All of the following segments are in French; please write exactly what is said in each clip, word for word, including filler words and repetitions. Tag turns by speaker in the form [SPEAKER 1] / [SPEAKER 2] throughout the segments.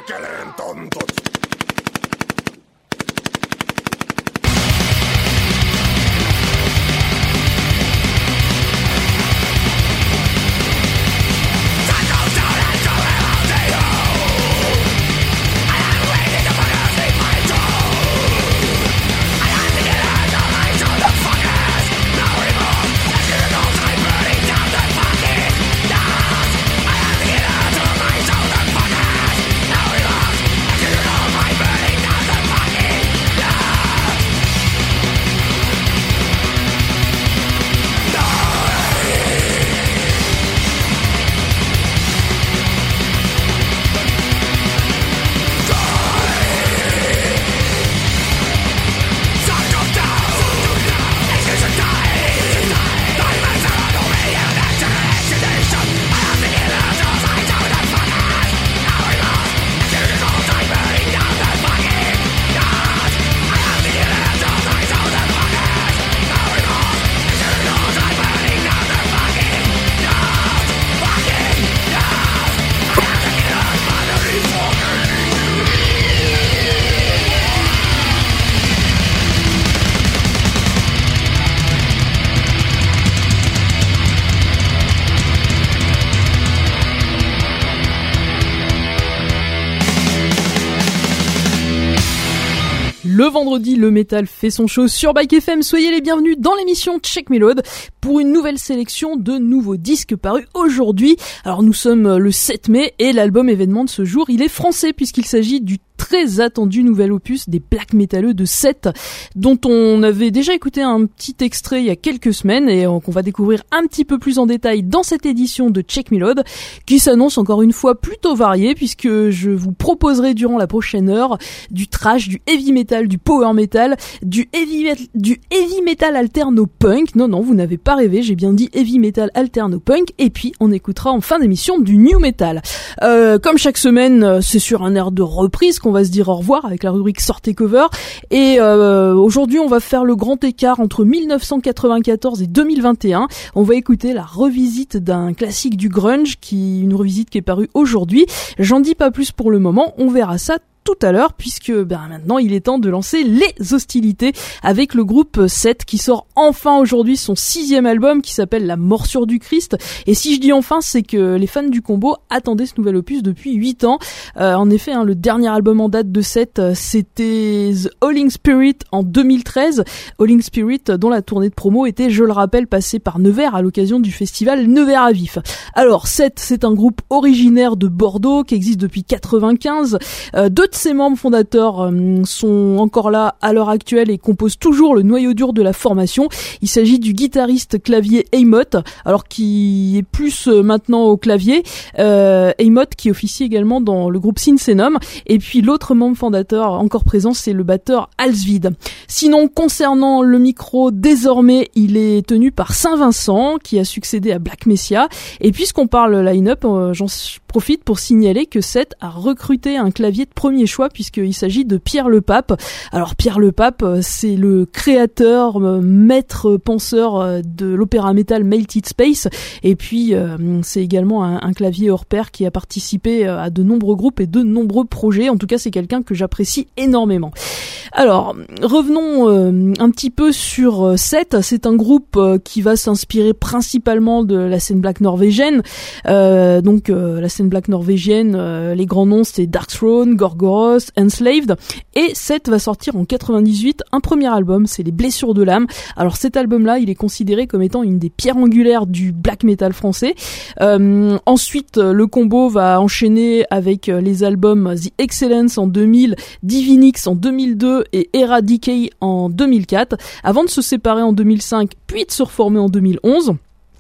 [SPEAKER 1] perkeleen tontut.
[SPEAKER 2] Le vendredi, le métal fait son show sur Bike F M. Soyez les bienvenus dans l'émission Check Melode pour une nouvelle sélection de nouveaux disques parus aujourd'hui. Alors nous sommes le sept mai et l'album événement de ce jour, il est français puisqu'il s'agit du très attendu nouvel opus des black métalleux de Seth, dont on avait déjà écouté un petit extrait il y a quelques semaines et qu'on va découvrir un petit peu plus en détail dans cette édition de Check Melode, qui s'annonce encore une fois plutôt variée puisque je vous proposerai durant la prochaine heure du thrash, du heavy metal, du power metal, du heavy metal, du heavy metal alterno punk. Non non, vous n'avez pas rêvé, j'ai bien dit heavy metal alterno punk. Et puis on écoutera en fin d'émission du new metal. Euh, comme chaque semaine, c'est sur un air de reprise qu'on va se dire au revoir avec la rubrique Sortez Cover. Et euh, aujourd'hui, on va faire le grand écart entre dix-neuf cent quatre-vingt-quatorze et deux mille vingt et un. On va écouter la revisite d'un classique du grunge, qui une revisite qui est parue aujourd'hui. J'en dis pas plus pour le moment, on verra ça tout à l'heure, puisque ben, maintenant il est temps de lancer les hostilités avec le groupe Seth qui sort enfin aujourd'hui son sixième album qui s'appelle La Morsure du Christ. Et si je dis enfin, c'est que les fans du combo attendaient ce nouvel opus depuis huit ans. Euh, en effet, hein, le dernier album en date de Seth, c'était The Howling Spirit en deux mille treize. Howling Spirit dont la tournée de promo était, je le rappelle, passée par Nevers à l'occasion du festival Nevers à Vif. Alors Seth, c'est un groupe originaire de Bordeaux qui existe depuis quatre-vingt-quinze. Euh, deux de ses membres fondateurs euh, sont encore là à l'heure actuelle et composent toujours le noyau dur de la formation. Il s'agit du guitariste clavier Amott, alors qui est plus euh, maintenant au clavier, euh, Amott qui officie également dans le groupe Synsenum, et puis l'autre membre fondateur encore présent, c'est le batteur Alsvid. Sinon, concernant le micro, désormais il est tenu par Saint-Vincent qui a succédé à Black Messiah. Et puisqu'on parle line-up, euh, j'en profite pour signaler que Seth a recruté un clavier de premier choix puisqu'il s'agit de Pierre Le Pape. Alors Pierre Le Pape, c'est le créateur, euh, maître penseur euh, de l'opéra metal Melted Space, et puis euh, c'est également un, un clavier hors pair qui a participé euh, à de nombreux groupes et de nombreux projets. En tout cas, c'est quelqu'un que j'apprécie énormément. Alors, revenons euh, un petit peu sur euh, Seth. C'est un groupe euh, qui va s'inspirer principalement de la scène black norvégienne. Euh, donc euh, la scène black norvégienne, euh, les grands noms c'est Darkthrone, Gorgoroth, Enslaved. Et Seth va sortir en quatre-vingt-dix-huit un premier album, c'est Les Blessures de l'âme. Alors cet album-là, il est considéré comme étant une des pierres angulaires du black metal français. Euh, ensuite, le combo va enchaîner avec les albums The Excellence en deux mille, Divinix en deux mille deux et Era Decay en deux mille quatre, avant de se séparer en deux mille cinq, puis de se reformer en deux mille onze.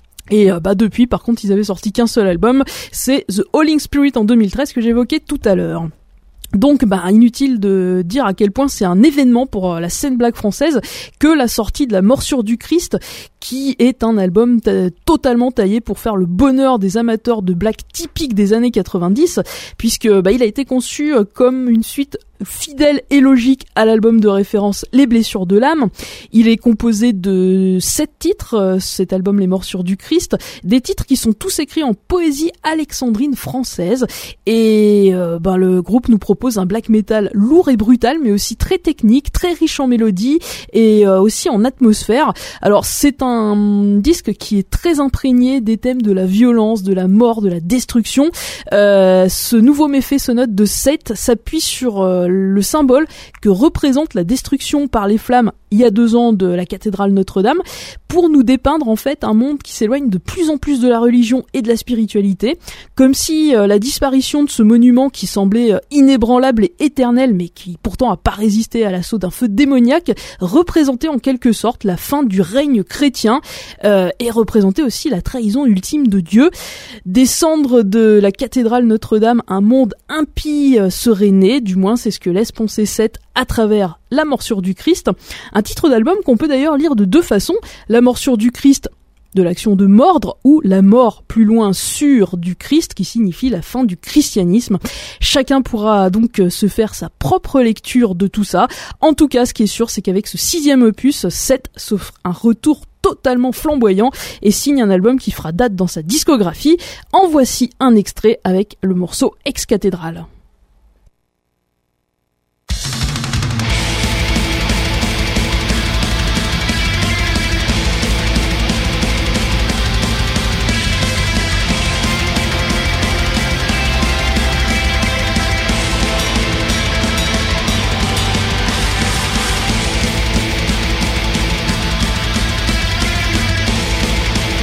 [SPEAKER 2] Et euh, bah depuis, par contre, ils avaient sorti qu'un seul album, c'est The Howling Spirit en deux mille treize que j'évoquais tout à l'heure. Donc, bah, inutile de dire à quel point c'est un événement pour la scène black française que la sortie de La Morsure du Christ, qui est un album t- totalement taillé pour faire le bonheur des amateurs de black typique des années quatre-vingt-dix, puisque bah, il a été conçu comme une suite fidèle et logique à l'album de référence Les Blessures de l'âme. Il est composé de sept titres, cet album Les Morsures du Christ, des titres qui sont tous écrits en poésie alexandrine française, et euh, ben, le groupe nous propose un black metal lourd et brutal, mais aussi très technique, très riche en mélodies et euh, aussi en atmosphère. Alors c'est un disque qui est très imprégné des thèmes de la violence, de la mort, de la destruction. Euh, ce nouveau méfait sonate de Seth s'appuie sur euh, le symbole que représente la destruction par les flammes il y a deux ans de la cathédrale Notre-Dame, pour nous dépeindre en fait un monde qui s'éloigne de plus en plus de la religion et de la spiritualité, comme si euh, la disparition de ce monument qui semblait euh, inébranlable et éternel, mais qui pourtant a pas résisté à l'assaut d'un feu démoniaque, représentait en quelque sorte la fin du règne chrétien, euh, et représentait aussi la trahison ultime de Dieu. Descendre de la cathédrale Notre-Dame, un monde impie euh, serait né, du moins c'est ce que laisse penser Seth à travers La Morsure du Christ, un titre d'album qu'on peut d'ailleurs lire de deux façons: La Morsure du Christ, de l'action de mordre, ou la mort plus loin sûre du Christ, qui signifie la fin du christianisme. Chacun pourra donc se faire sa propre lecture de tout ça. En tout cas, ce qui est sûr, c'est qu'avec ce sixième opus, Seth s'offre un retour totalement flamboyant et signe un album qui fera date dans sa discographie. En voici un extrait avec le morceau Ex-cathédrale.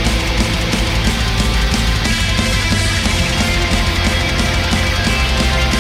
[SPEAKER 1] We'll be right back.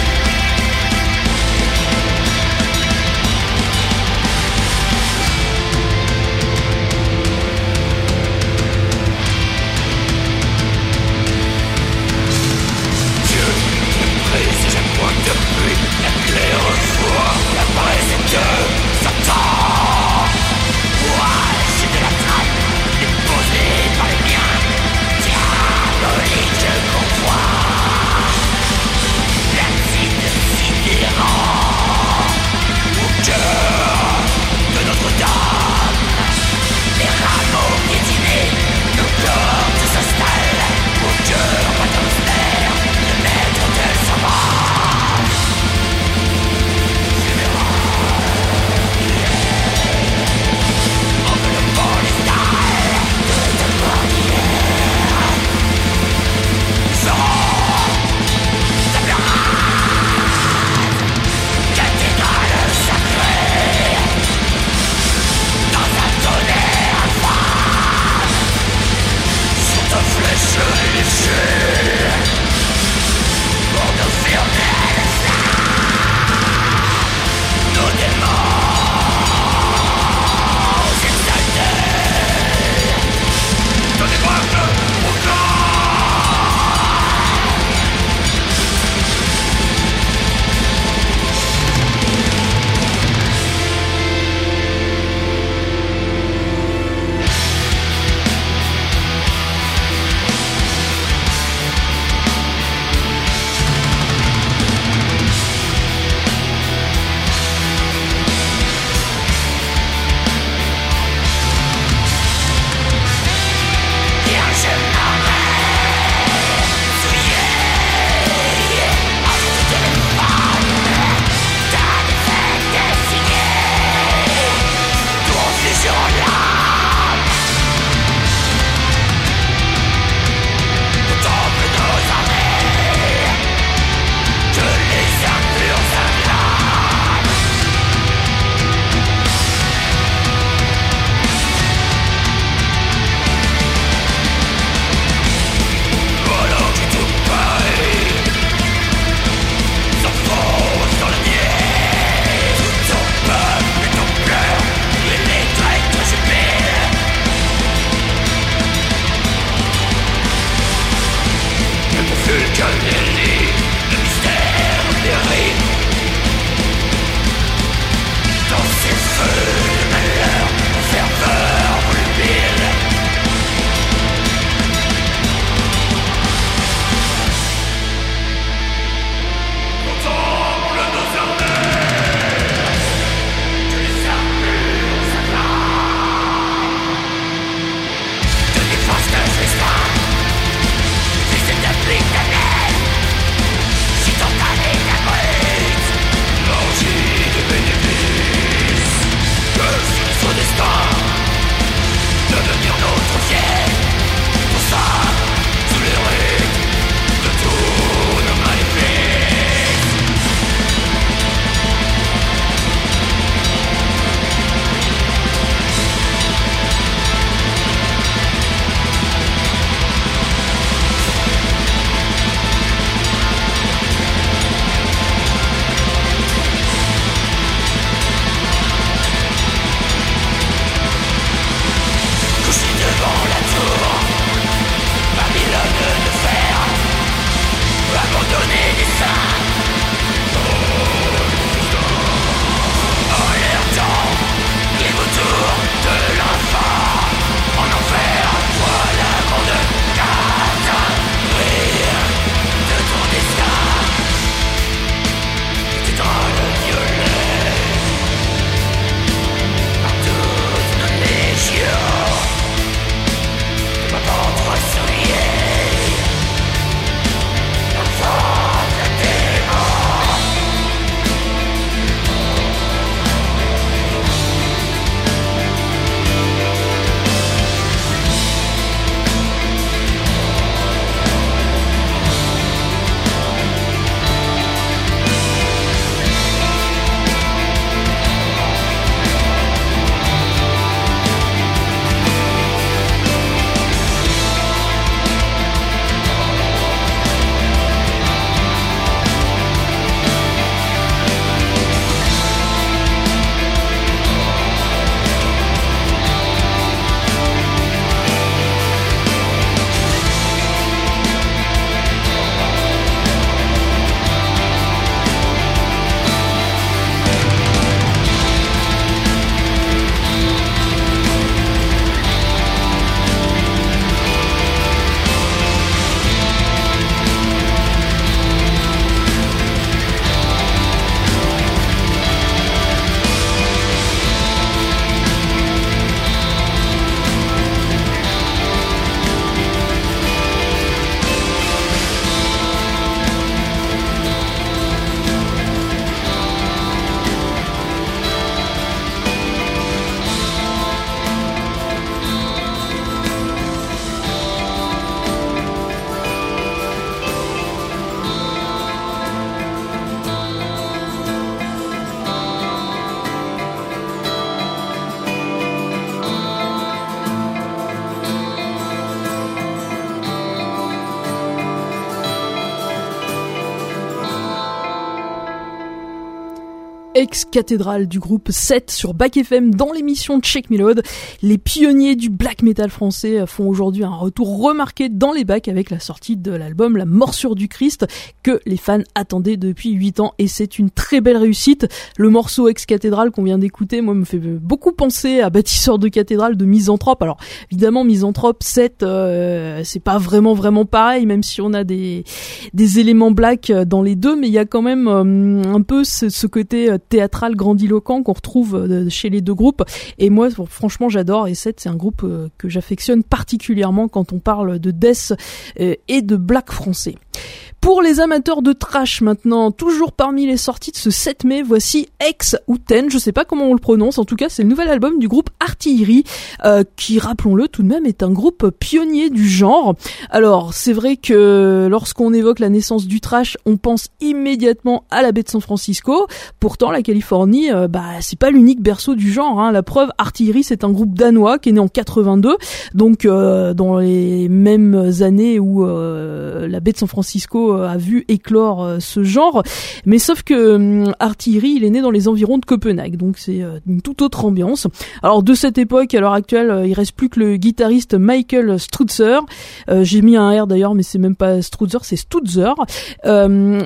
[SPEAKER 2] Ex-Cathédrale du groupe sept sur Back F M dans l'émission Check Me Load. Les pionniers du black metal français font aujourd'hui un retour remarqué dans les bacs avec la sortie de l'album La Morsure du Christ que les fans attendaient depuis huit ans et c'est une très belle réussite. Le morceau Ex-Cathédrale qu'on vient d'écouter, moi, me fait beaucoup penser à Bâtisseur de cathédrale de Misanthrope. Alors évidemment Misanthrope sept, euh, c'est pas vraiment vraiment pareil, même si on a des des éléments black dans les deux, mais il y a quand même euh, un peu ce, ce côté euh, théâtral grandiloquent qu'on retrouve chez les deux groupes et moi franchement j'adore et sept c'est un groupe que j'affectionne particulièrement quand on parle de death et de black français. Pour les amateurs de trash maintenant, toujours parmi les sorties de ce sept mai, voici X ou dix, je sais pas comment on le prononce, en tout cas c'est le nouvel album du groupe Artillery, euh, qui rappelons-le tout de même est un groupe pionnier du genre. Alors c'est vrai que lorsqu'on évoque la naissance du trash, on pense immédiatement à la baie de San Francisco, pourtant la Californie, euh, bah c'est pas l'unique berceau du genre, hein. La preuve, Artillery c'est un groupe danois qui est né en quatre-vingt-deux, donc euh, dans les mêmes années où euh, la baie de San Francisco a vu éclore euh, ce genre, mais sauf que euh, Artillery il est né dans les environs de Copenhague, donc c'est euh, une toute autre ambiance. Alors de cette époque à l'heure actuelle, euh, il reste plus que le guitariste Michael Strutzer, euh, j'ai mis un R d'ailleurs mais c'est même pas Strutzer, c'est Stutzer, euh,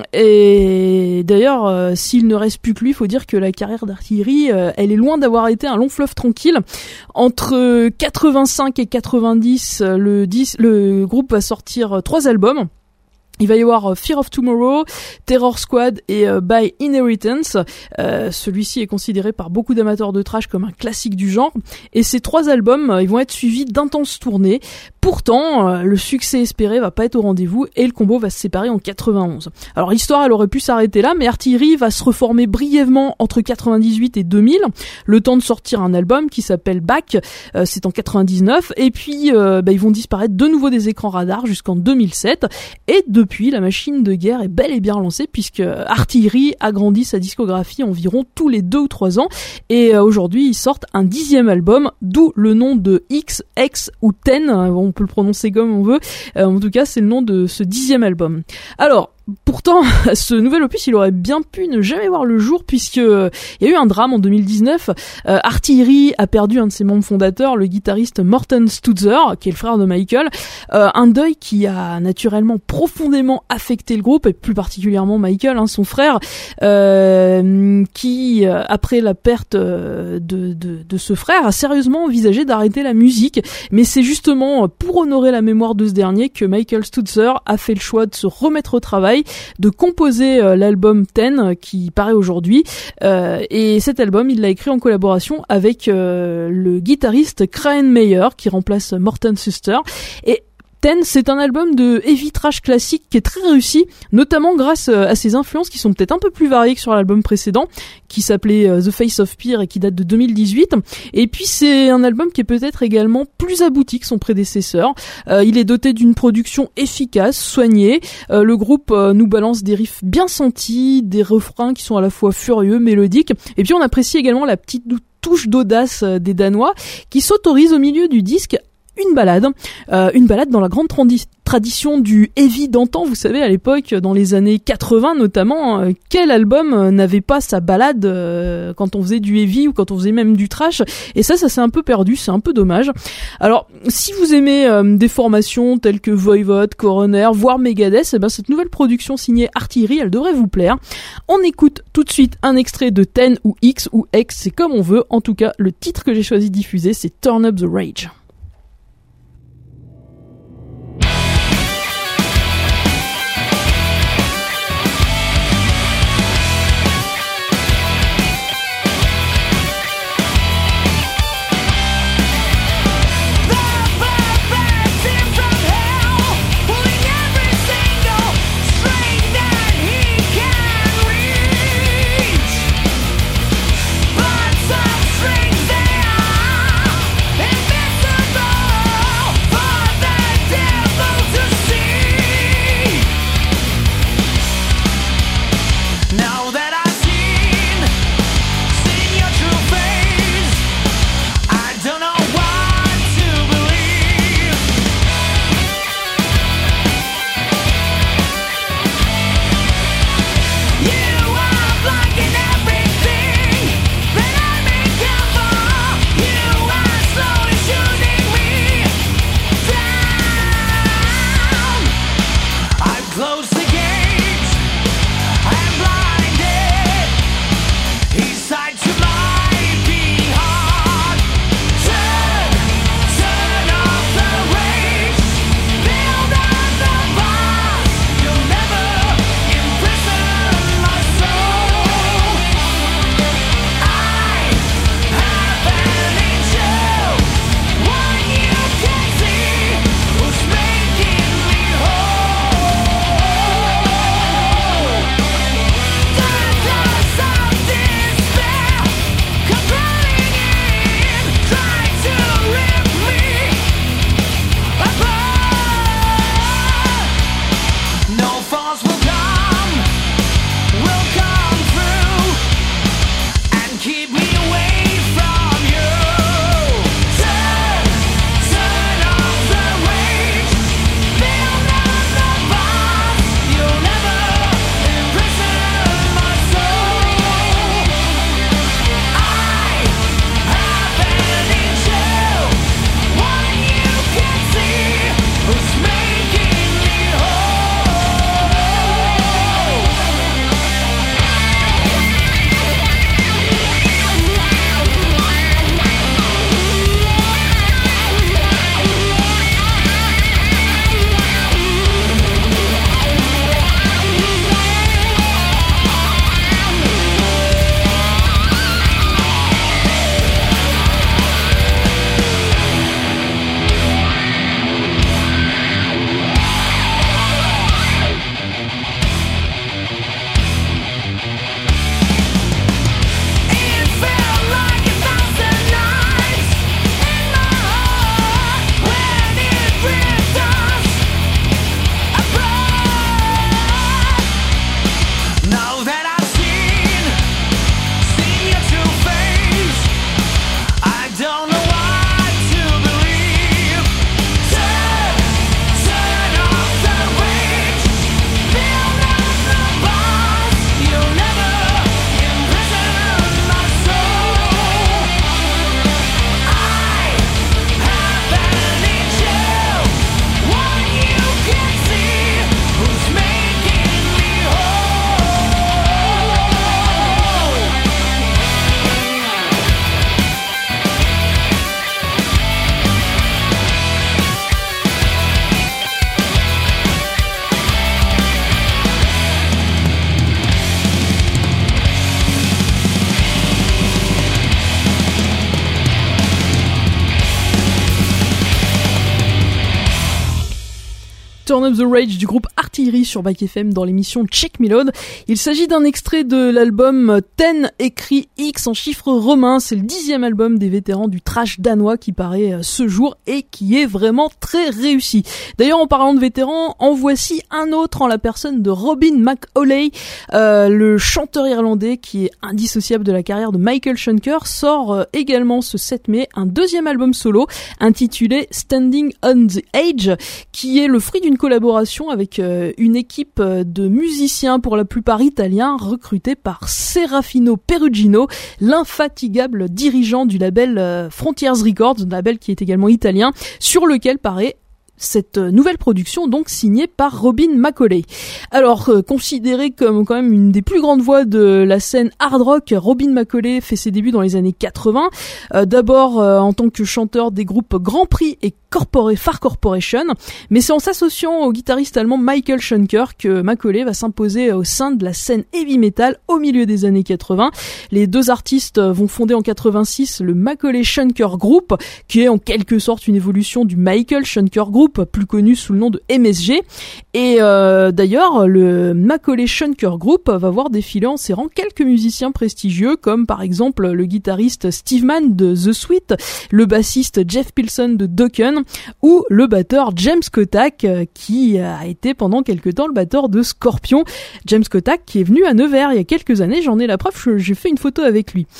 [SPEAKER 2] et d'ailleurs euh, s'il ne reste plus que lui, il faut dire que la carrière d'Artillery euh, elle est loin d'avoir été un long fleuve tranquille. Entre quatre-vingt-cinq et quatre-vingt-dix, le, dix, le groupe va sortir euh, trois albums. Il va y avoir Fear of Tomorrow, Terror Squad et euh, By Inheritance. Euh, celui-ci est considéré par beaucoup d'amateurs de trash comme un classique du genre. Et ces trois albums, euh, ils vont être suivis d'intenses tournées. Pourtant, euh, le succès espéré va pas être au rendez-vous et le combo va se séparer en quatre-vingt-onze. Alors l'histoire, elle aurait pu s'arrêter là, mais Artillery va se reformer brièvement entre quatre-vingt-dix-huit et deux mille, le temps de sortir un album qui s'appelle Back, euh, c'est en quatre-vingt-dix-neuf, et puis euh, bah, ils vont disparaître de nouveau des écrans radars jusqu'en deux mille sept, et depuis, la machine de guerre est bel et bien lancée puisque Artillery agrandit sa discographie environ tous les deux ou trois ans, et euh, aujourd'hui ils sortent un dixième album, d'où le nom de X, X ou dix, on peut le prononcer comme on veut, euh, en tout cas c'est le nom de ce dixième album. Alors pourtant, ce nouvel opus, il aurait bien pu ne jamais voir le jour puisque euh, il y a eu un drame en deux mille dix-neuf. Euh, Artillery a perdu un de ses membres fondateurs, le guitariste Morten Stutzer, qui est le frère de Michael. Euh, un deuil qui a naturellement profondément affecté le groupe et plus particulièrement Michael, hein, son frère, euh, qui euh, après la perte euh, de, de, de ce frère, a sérieusement envisagé d'arrêter la musique. Mais c'est justement pour honorer la mémoire de ce dernier que Michael Stutzer a fait le choix de se remettre au travail, de composer euh, l'album dix euh, qui paraît aujourd'hui, euh, et cet album il l'a écrit en collaboration avec euh, le guitariste Krahen Meyer qui remplace Morten Suster. Et dix, c'est un album de heavy trash classique qui est très réussi, notamment grâce à ses influences qui sont peut-être un peu plus variées que sur l'album précédent, qui s'appelait The Face of Fear et qui date de deux mille dix-huit. Et puis c'est un album qui est peut-être également plus abouti que son prédécesseur. Euh, il est doté d'une production efficace, soignée. Euh, le groupe euh, nous balance des riffs bien sentis, des refrains qui sont à la fois furieux, mélodiques. Et puis on apprécie également la petite touche d'audace des Danois qui s'autorisent au milieu du disque une balade, euh, une balade dans la grande tradi- tradition du heavy d'antan. Vous savez, à l'époque, dans les années quatre-vingts notamment, euh, quel album euh, n'avait pas sa balade euh, quand on faisait du heavy ou quand on faisait même du trash? Et ça, ça s'est un peu perdu, c'est un peu dommage. Alors, si vous aimez euh, des formations telles que Voivod, Coroner, voire Megadeth, eh ben, cette nouvelle production signée Artillery, elle devrait vous plaire. On écoute tout de suite un extrait de dix ou X ou X, c'est comme on veut. En tout cas, le titre que j'ai choisi de diffuser, c'est Turn Up the Rage.
[SPEAKER 1] But some strings they are invisible.
[SPEAKER 2] Turn Up the Rage du groupe Artillery sur Back F M dans l'émission Check Me Load. Il s'agit d'un extrait de l'album dix écrit X en chiffres romains. C'est le dixième album des vétérans du thrash danois qui paraît ce jour et qui est vraiment très réussi. D'ailleurs, en parlant de vétérans, en voici un autre en la personne de Robin McAuley, euh, le chanteur irlandais qui est indissociable de la carrière de Michael Schenker, sort euh, également ce sept mai un deuxième album solo intitulé Standing on the Edge, qui est le fruit d'une collaboration avec euh, une équipe de musiciens pour la plupart italiens recrutés par Serafino Perugino, l'infatigable dirigeant du label euh, Frontiers Records, un label qui est également italien, sur lequel paraît cette nouvelle production, donc signée par Robin McAuley. Alors, euh, considéré comme quand même une des plus grandes voix de la scène hard rock, Robin McAuley fait ses débuts dans les années quatre-vingts, euh, d'abord euh, en tant que chanteur des groupes Grand Prix et Corpora- Far Corporation, mais c'est en s'associant au guitariste allemand Michael Schenker que McAuley va s'imposer au sein de la scène heavy metal au milieu des années quatre-vingts. Les deux artistes vont fonder en quatre-vingt-six le McAuley Schenker Group, qui est en quelque sorte une évolution du Michael Schenker Group, plus connu sous le nom de M S G. Et euh, d'ailleurs, le McAuley Schenker Group va voir défiler en ses rangs quelques musiciens prestigieux, comme par exemple le guitariste Steve Mann de The Sweet, le bassiste Jeff Pilson de Dokken, ou le batteur James Kotak, qui a été pendant quelque temps le batteur de Scorpion. James Kotak qui est venu à Nevers il y a quelques années, j'en ai la preuve, j'ai fait une photo avec lui.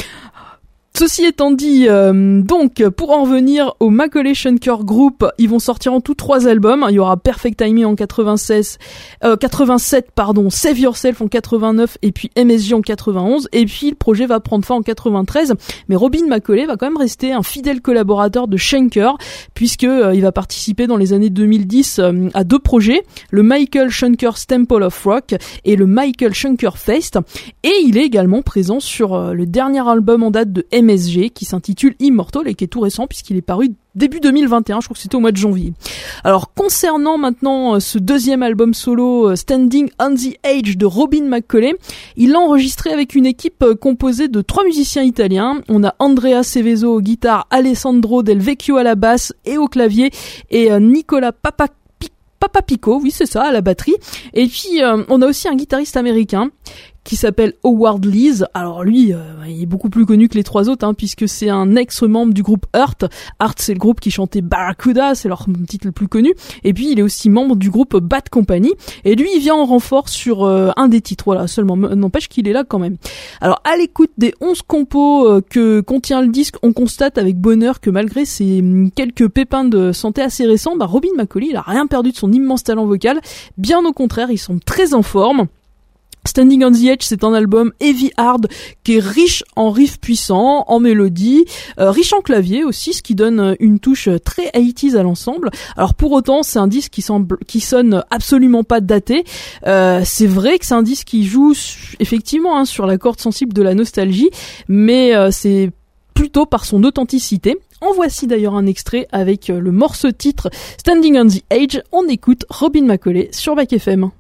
[SPEAKER 2] Ceci étant dit, euh, donc pour en revenir au McAuley Schenker Group, ils vont sortir en tout trois albums. Il y aura Perfect Timing en quatre-vingt-seize, euh, quatre-vingt-sept, pardon, Save Yourself en quatre-vingt-neuf et puis M S G en quatre-vingt-onze. Et puis le projet va prendre fin en quatre-vingt-treize. Mais Robin McAuley va quand même rester un fidèle collaborateur de Schenker, puisque euh, il va participer dans les années deux mille dix euh, à deux projets, le Michael Schenker's Temple of Rock et le Michael Schenker Fest. Et il est également présent sur euh, le dernier album en date de M S G qui s'intitule Immortal et qui est tout récent puisqu'il est paru début deux mille vingt et un, je crois que c'était au mois de janvier. Alors concernant maintenant ce deuxième album solo Standing on the Edge de Robin McAuley, il l'a enregistré avec une équipe composée de trois musiciens italiens. On a Andrea Seveso aux guitares, Alessandro Del Vecchio à la basse et au clavier et Nicola Papa Papa Pico, oui c'est ça, à la batterie. Et puis euh, on a aussi un guitariste américain qui s'appelle Howard Lees. Alors lui, euh, il est beaucoup plus connu que les trois autres, hein, puisque c'est un ex-membre du groupe Heart. Heart, c'est le groupe qui chantait Barracuda, c'est leur titre le plus connu. Et puis il est aussi membre du groupe Bad Company. Et lui, il vient en renfort sur euh, un des titres, voilà, seulement. N'empêche qu'il est là quand même. Alors à l'écoute des onze compos euh, que contient le disque, on constate avec bonheur que malgré ses quelques pépins de santé assez récents, bah, Robin McAuley, il a rien perdu de son immense talent vocal. Bien au contraire, il semble très en forme. Standing on the Edge, c'est un album heavy hard qui est riche en riffs puissants, en mélodies, euh, riche en clavier aussi, ce qui donne une touche très eighties à l'ensemble. Alors pour autant, c'est un disque qui semble, qui sonne absolument pas daté. Euh, c'est vrai que c'est un disque qui joue effectivement hein, sur la corde sensible de la nostalgie, mais euh, c'est plutôt par son authenticité. En voici d'ailleurs un extrait avec le morceau titre Standing on the Edge. On écoute Robin McAuley sur Back F M.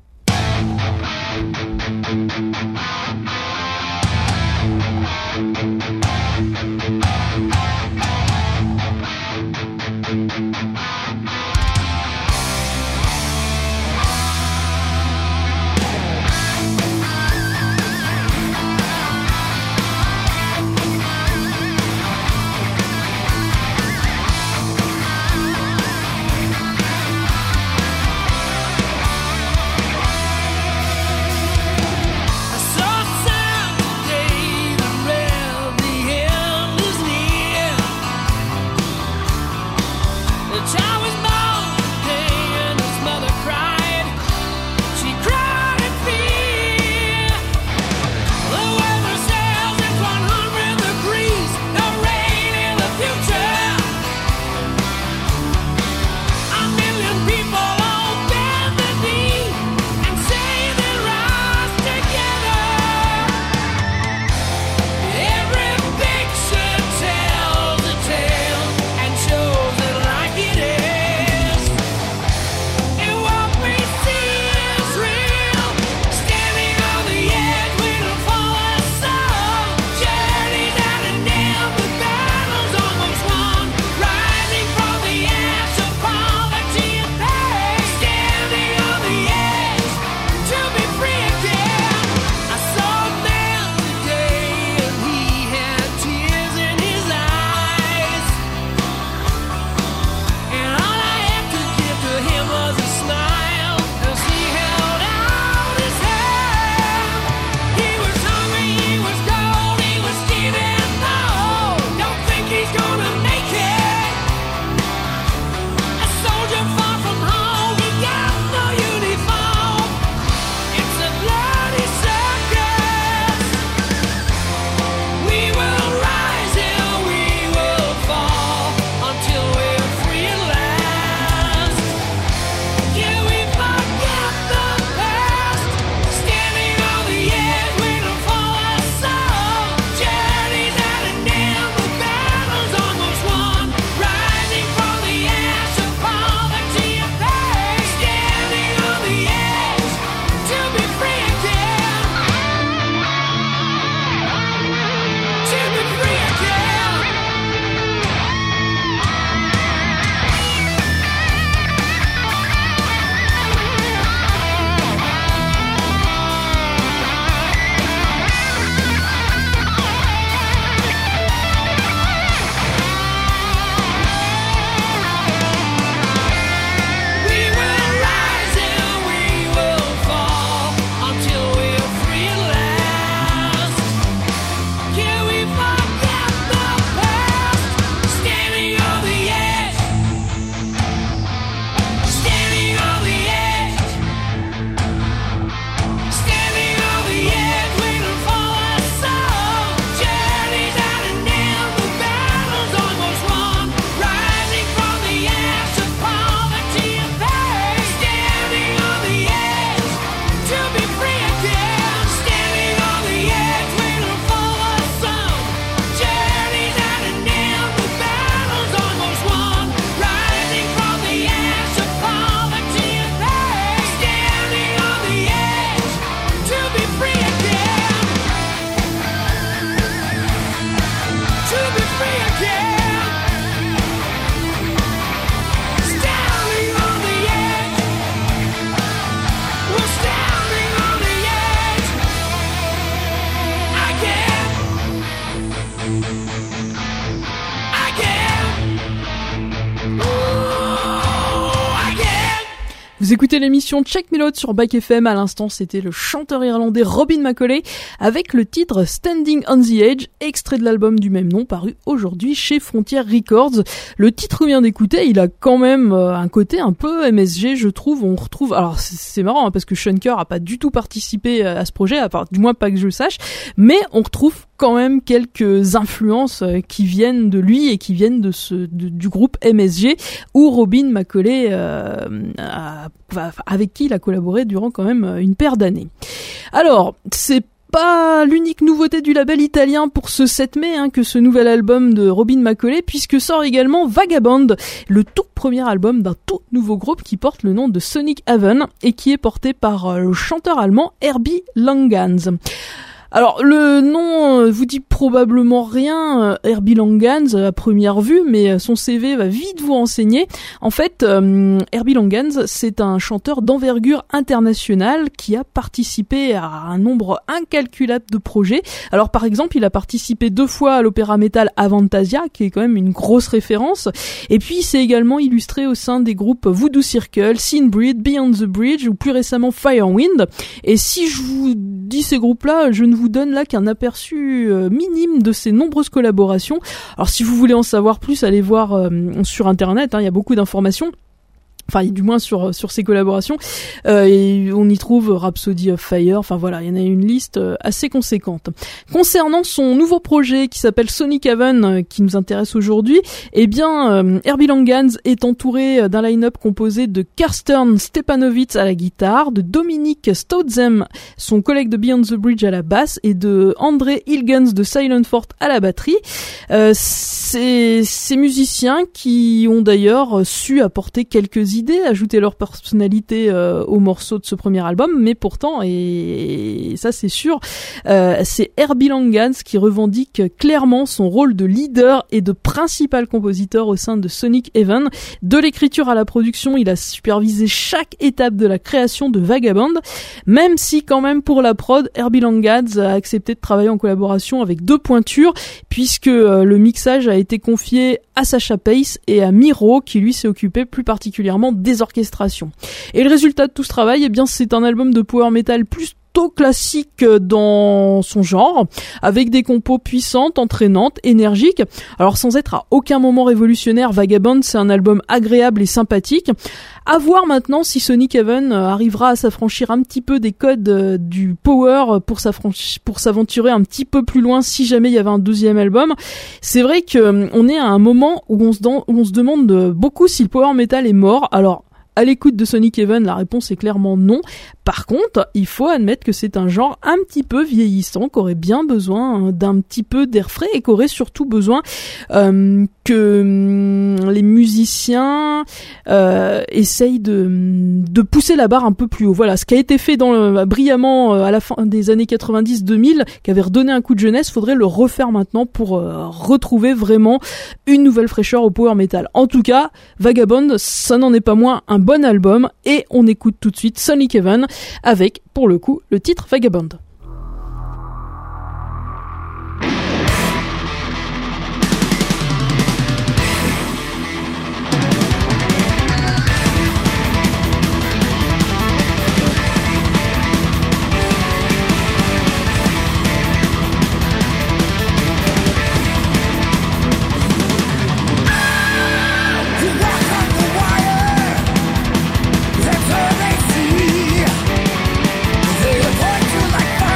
[SPEAKER 1] Saw
[SPEAKER 2] Vous écoutez l'émission Check Me Load sur Bike F M. À l'instant, c'était le chanteur irlandais Robin McAuley avec le titre Standing on the Edge, extrait de l'album du même nom paru aujourd'hui chez Frontier Records. Le titre qu'on vient d'écouter, il a quand même un côté un peu M S G, je trouve. On retrouve, alors c'est, c'est marrant hein, parce que Shunker a pas du tout participé à ce projet, à part, du moins pas que je le sache, mais on retrouve quand même quelques influences qui viennent de lui et qui viennent de ce de, du groupe M S G où Robin McAuley euh, a, avec qui il a collaboré durant quand même une paire d'années. Alors, c'est pas l'unique nouveauté du label italien pour ce sept mai hein, que ce nouvel album de Robin McAuley, puisque sort également Vagabond, le tout premier album d'un tout nouveau groupe qui porte le nom de Sonic Heaven et qui est porté par le chanteur allemand Herbie Langhans. Alors, le nom vous dit probablement rien, Herbie Langhans, à première vue, mais son C V va vite vous renseigner. En fait, euh, Herbie Langhans, c'est un chanteur d'envergure internationale qui a participé à un nombre incalculable de projets. Alors, par exemple, il a participé deux fois à l'opéra metal Avantasia, qui est quand même une grosse référence. Et puis, il s'est également illustré au sein des groupes Voodoo Circle, Sinbreed, Beyond the Bridge, ou plus récemment Firewind. Et si je vous dis ces groupes-là, je ne vous donne là qu'un aperçu euh, minime de ces nombreuses collaborations. Alors si vous voulez en savoir plus, allez voir euh, sur internet, hein, il y a beaucoup d'informations. Enfin, du moins sur sur ces collaborations, euh, et on y trouve Rhapsody of Fire. Enfin voilà, il y en a une liste assez conséquente. Concernant son nouveau projet qui s'appelle Sonic Heaven, euh, qui nous intéresse aujourd'hui, eh bien, euh, Herbie Langhans est entouré d'un line-up composé de Karsten Stepanovitz à la guitare, de Dominic Stoutzem, son collègue de Beyond the Bridge à la basse, et de André Hilgens de Silent Fort à la batterie. Euh, c'est ces musiciens qui ont d'ailleurs su apporter quelques idées, ajouter leur personnalité euh, aux morceaux de ce premier album, mais pourtant, et, et ça c'est sûr, euh, c'est Herbie Langhans qui revendique clairement son rôle de leader et de principal compositeur au sein de Sonic Heaven. De l'écriture à la production, il a supervisé chaque étape de la création de Vagabond, même si quand même pour la prod, Herbie Langhans a accepté de travailler en collaboration avec deux pointures, puisque euh, le mixage a été confié à Sacha Pace et à Miro, qui lui s'est occupé plus particulièrement des orchestrations. Et le résultat de tout ce travail, eh bien, c'est un album de power metal plus classique dans son genre, avec des compos puissantes, entraînantes, énergiques. Alors sans être à aucun moment révolutionnaire, Vagabond, c'est un album agréable et sympathique. À voir maintenant si Sonic Heaven arrivera à s'affranchir un petit peu des codes du power pour s'affranchir, pour s'aventurer un petit peu plus loin si jamais il y avait un deuxième album. C'est vrai que on est à un moment où on se, dans, où on se demande beaucoup si le power metal est mort. Alors à l'écoute de Sonic Heaven, la réponse est clairement non. Par contre, il faut admettre que c'est un genre un petit peu vieillissant, qui aurait bien besoin d'un petit peu d'air frais et qui aurait surtout besoin euh, que hum, les musiciens euh, essayent de, de pousser la barre un peu plus haut. Voilà, ce qui a été fait dans le, brillamment à la fin des années quatre-vingt-dix deux mille, qui avait redonné un coup de jeunesse, faudrait le refaire maintenant pour euh, retrouver vraiment une nouvelle fraîcheur au power metal. En tout cas, Vagabond, ça n'en est pas moins un bon album, et on écoute tout de suite Sonic Heaven avec, pour le coup, le titre Vagabond.
[SPEAKER 1] Like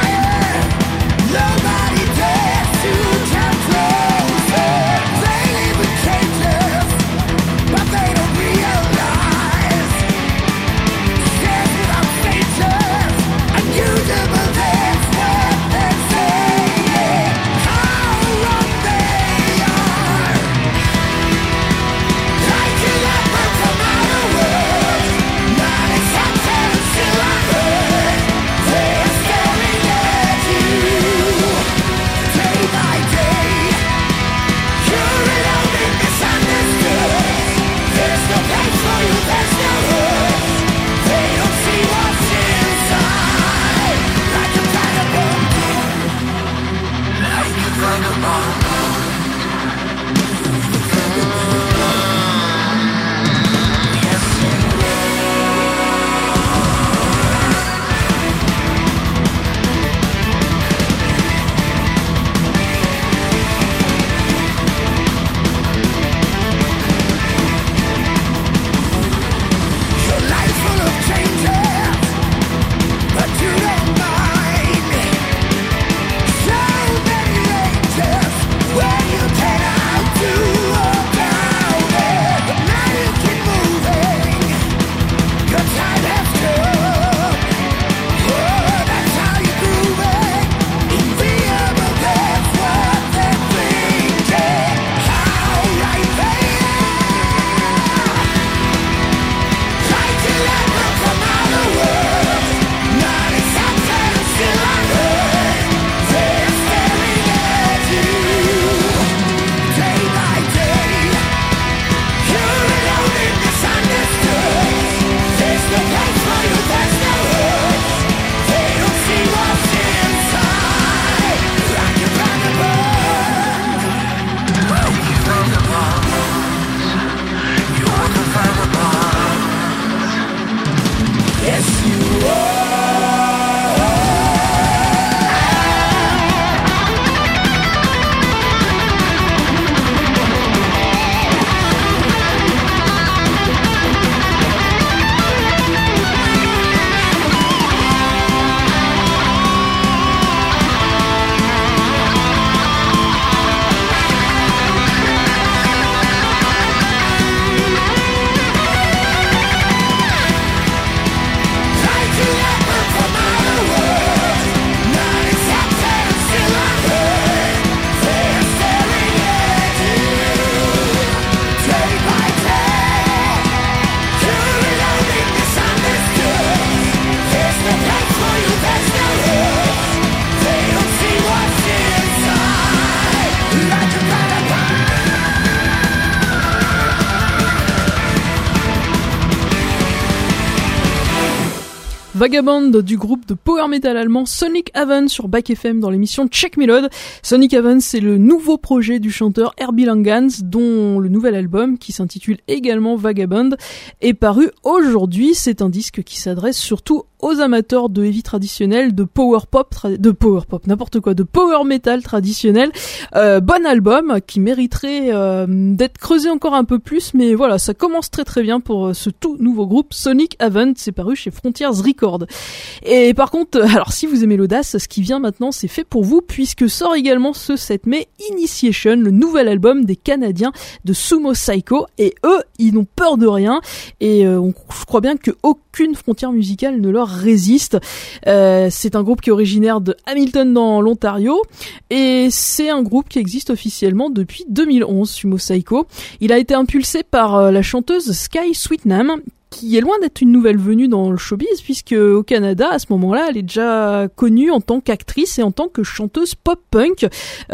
[SPEAKER 2] Vagabond du groupe de power metal allemand Sonic Haven sur Bike F M dans l'émission Check Melode. Sonic Haven, c'est le nouveau projet du chanteur Herbie Langans, dont le nouvel album, qui s'intitule également Vagabond, est paru aujourd'hui. C'est un disque qui s'adresse surtout aux amateurs de heavy traditionnel, de power pop, tra- de power pop, n'importe quoi, de power metal traditionnel. Euh, bon album qui mériterait euh, d'être creusé encore un peu plus, mais voilà, ça commence très très bien pour ce tout nouveau groupe Sonic Haven. C'est paru chez Frontiers Records. Et par contre, alors si vous aimez l'audace, ce qui vient maintenant, c'est fait pour vous, puisque sort également ce sept mai Initiation, le nouvel album des Canadiens de Sumo Cyco. Et eux, ils n'ont peur de rien, et euh, on, je crois bien que aucune frontière musicale ne leur résiste. Euh, c'est un groupe qui est originaire de Hamilton dans l'Ontario, et c'est un groupe qui existe officiellement depuis deux mille onze, Sumo Cyco. Il a été impulsé par euh, la chanteuse Sky Sweetnam, qui est loin d'être une nouvelle venue dans le showbiz, puisque au Canada, à ce moment-là, elle est déjà connue en tant qu'actrice et en tant que chanteuse pop-punk.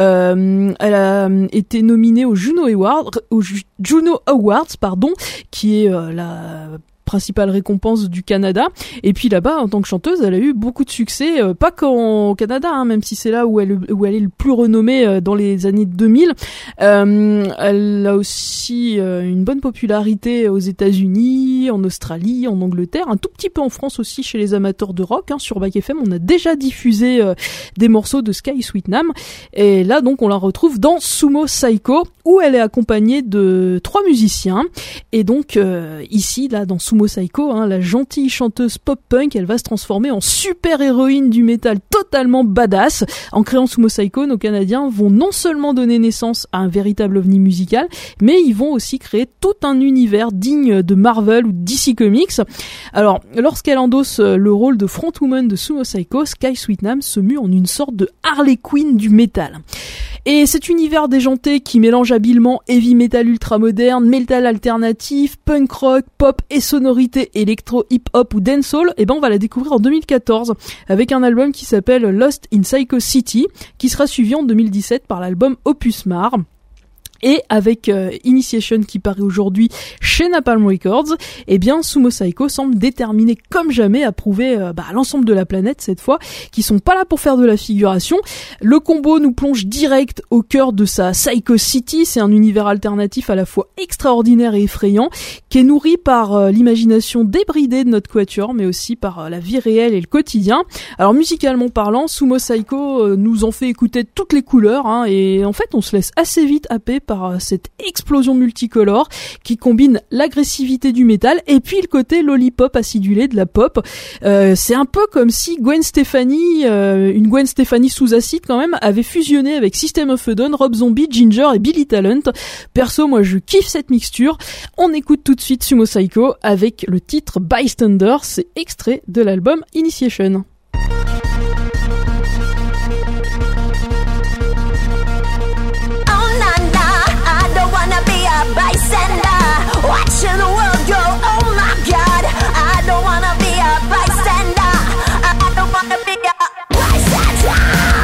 [SPEAKER 2] Euh, elle a été nominée aux Juno Awards, aux Juno Awards, pardon, qui est euh, la principale récompense du Canada. Et puis là-bas, en tant que chanteuse, elle a eu beaucoup de succès, euh, pas qu'au Canada, hein, même si c'est là où elle, où elle est le plus renommée euh, dans les années deux mille. Euh, elle a aussi euh, une bonne popularité aux États-Unis, en Australie, en Angleterre, un tout petit peu en France aussi chez les amateurs de rock. Hein, sur Bike F M, on a déjà diffusé euh, des morceaux de Sky Sweetnam. Et là, donc, on la retrouve dans Sumo Cyco, où elle est accompagnée de trois musiciens. Et donc, euh, ici, là, dans Sumo Cyco, hein, la gentille chanteuse pop-punk, elle va se transformer en super-héroïne du métal totalement badass. En créant Sumo Cyco, nos Canadiens vont non seulement donner naissance à un véritable ovni musical, mais ils vont aussi créer tout un univers digne de Marvel ou de D C Comics. Alors, lorsqu'elle endosse le rôle de frontwoman de Sumo Cyco, Sky Sweetnam se mue en une sorte de Harley Quinn du métal. Et cet univers déjanté qui mélange habilement heavy metal ultra moderne, metal alternatif, punk rock, pop et sonorité électro, hip hop ou dancehall, et ben on va la découvrir en deux mille quatorze avec un album qui s'appelle Lost in Psycho City, qui sera suivi en deux mille dix-sept par l'album Opus Mar. Et avec euh, Initiation qui paraît aujourd'hui chez Napalm Records, eh bien Sumo Cyco semble déterminé comme jamais à prouver euh, bah, à l'ensemble de la planète cette fois qu'ils sont pas là pour faire de la figuration. Le combo nous plonge direct au cœur de sa Psycho City. C'est un univers alternatif à la fois extraordinaire et effrayant, qui est nourri par euh, l'imagination débridée de notre quatuor, mais aussi par euh, la vie réelle et le quotidien. Alors musicalement parlant, Sumo Cyco euh, nous en fait écouter toutes les couleurs, hein, et en fait on se laisse assez vite happer par par cette explosion multicolore qui combine l'agressivité du métal et puis le côté lollipop acidulé de la pop. Euh, c'est un peu comme si Gwen Stefani, euh, une Gwen Stefani sous acide quand même, avait fusionné avec System of a Down, Rob Zombie, Ginger et Billy Talent. Perso, moi je kiffe cette mixture. On écoute tout de suite Sumo Cyco avec le titre Bystander, c'est extrait de l'album Initiation.
[SPEAKER 1] Bystander, watching the world go, oh my God, I don't wanna be a bystander, I don't wanna be a bystander.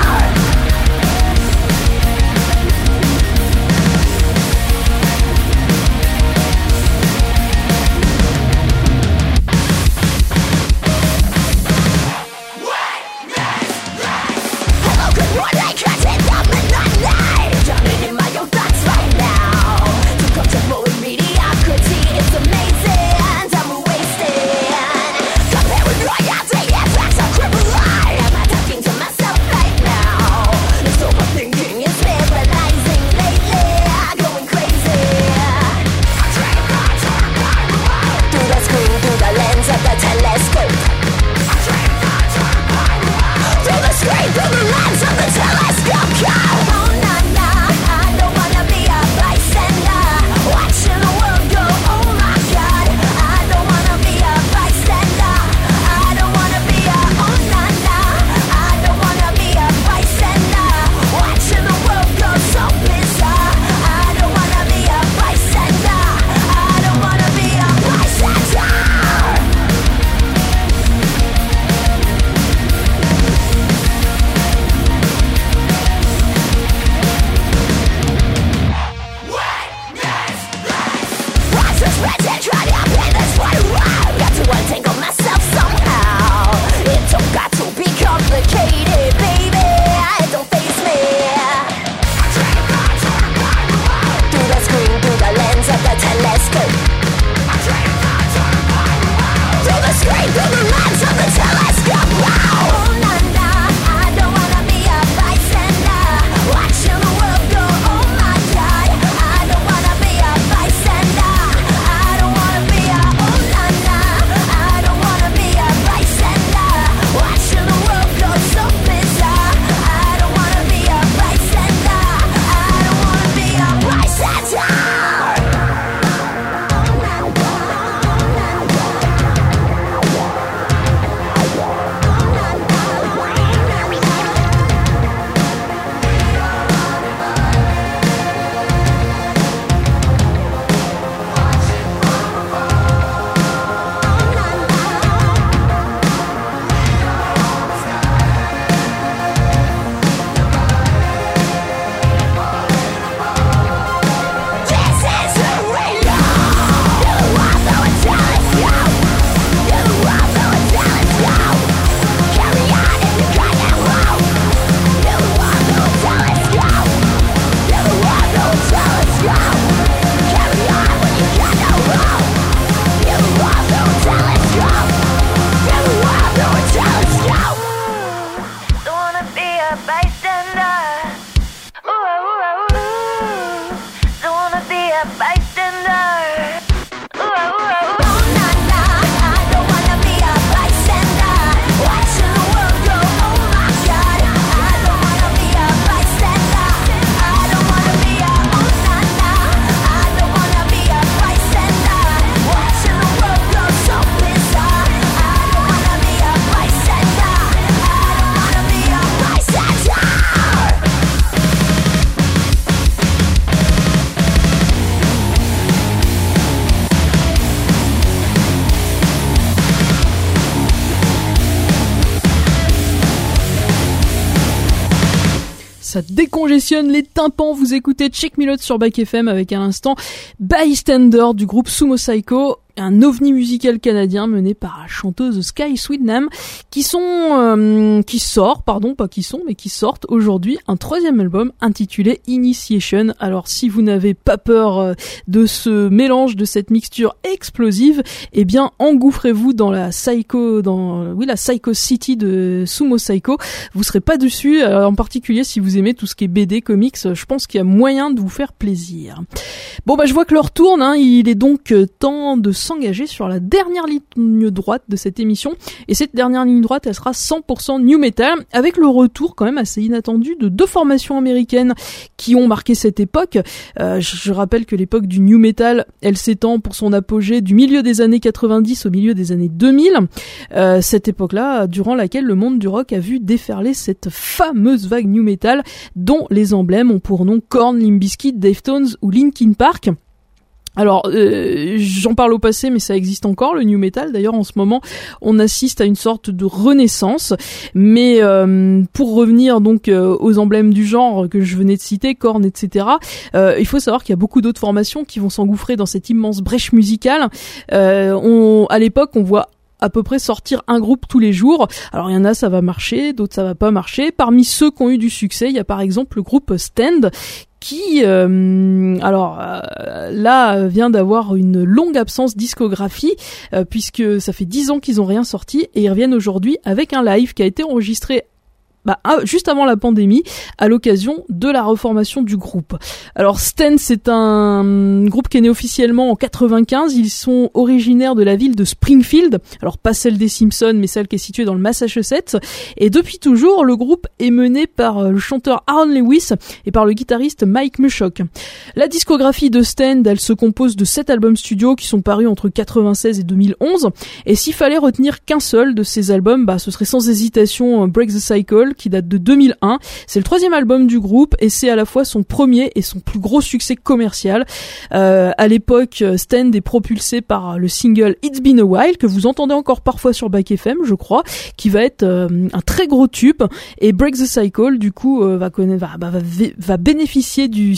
[SPEAKER 1] a bystander. Ooh, ooh, ooh. Oh, nah, nah, I don't wanna be a bystander. Watching the world go, oh my God. I don't wanna be a bystander. I don't wanna be a, oh nah, nah. I don't wanna be a bystander. Watching the world go so bizarre. I don't wanna be a bystander. I don't wanna be a bystander.
[SPEAKER 2] Ça décongestionne les tympans. Vous écoutez Check Me Load sur Back F M avec à l'instant Bystander du groupe Sumo Cyco, un ovni musical canadien mené par la chanteuse Sky Sweetnam, qui sont, euh, qui sort, pardon, pas qui sont, mais qui sortent aujourd'hui un troisième album intitulé Initiation. Alors, si vous n'avez pas peur euh, de ce mélange, de cette mixture explosive, eh bien, engouffrez-vous dans la psycho, dans, euh, oui, la Psycho City de Sumo Cyco. Vous serez pas dessus, euh, en particulier si vous aimez tout ce qui est B D, comics. Je pense qu'il y a moyen de vous faire plaisir. Bon, bah, je vois que l'heure tourne, hein. Il est donc euh, temps de s'engager sur la dernière ligne droite de cette émission, et cette dernière ligne droite, elle sera cent pour cent new metal, avec le retour quand même assez inattendu de deux formations américaines qui ont marqué cette époque. Euh, je rappelle que l'époque du new metal, elle s'étend pour son apogée du milieu des années quatre-vingt-dix au milieu des années deux mille, euh, cette époque-là durant laquelle le monde du rock a vu déferler cette fameuse vague new metal dont les emblèmes ont pour nom Korn, Limp Bizkit, Deftones ou Linkin Park. Alors, euh, j'en parle au passé, mais ça existe encore, le new metal. D'ailleurs, en ce moment, on assiste à une sorte de renaissance. Mais euh, pour revenir donc euh, aux emblèmes du genre que je venais de citer, Korn, et cetera, euh, il faut savoir qu'il y a beaucoup d'autres formations qui vont s'engouffrer dans cette immense brèche musicale. Euh, on, à l'époque, on voit à peu près sortir un groupe tous les jours. Alors il y en a, ça va marcher, d'autres ça va pas marcher. Parmi ceux qui ont eu du succès, il y a par exemple le groupe Stand, qui, euh, alors euh, là, vient d'avoir une longue absence discographie, euh, puisque ça fait dix ans qu'ils ont rien sorti, et ils reviennent aujourd'hui avec un live qui a été enregistré Bah, juste avant la pandémie, à l'occasion de la reformation du groupe. Alors Stand, c'est un groupe qui est né officiellement en quatre-vingt-quinze. Ils sont originaires de la ville de Springfield, alors pas celle des Simpsons, mais celle qui est située dans le Massachusetts. Et depuis toujours, le groupe est mené par le chanteur Aaron Lewis et par le guitariste Mike Mushock. La discographie de Stand, elle se compose de sept albums studio qui sont parus entre quatre-vingt-seize et deux mille onze. Et s'il fallait retenir qu'un seul de ces albums, bah, ce serait sans hésitation Break the Cycle, qui date de deux mille un. C'est le troisième album du groupe et c'est à la fois son premier et son plus gros succès commercial. Euh, à l'époque, Stand est propulsé par le single It's Been a While, que vous entendez encore parfois sur Back F M, je crois, qui va être euh, un très gros tube. Et Break the Cycle, du coup, euh, va, connaître, va, va, va bénéficier du,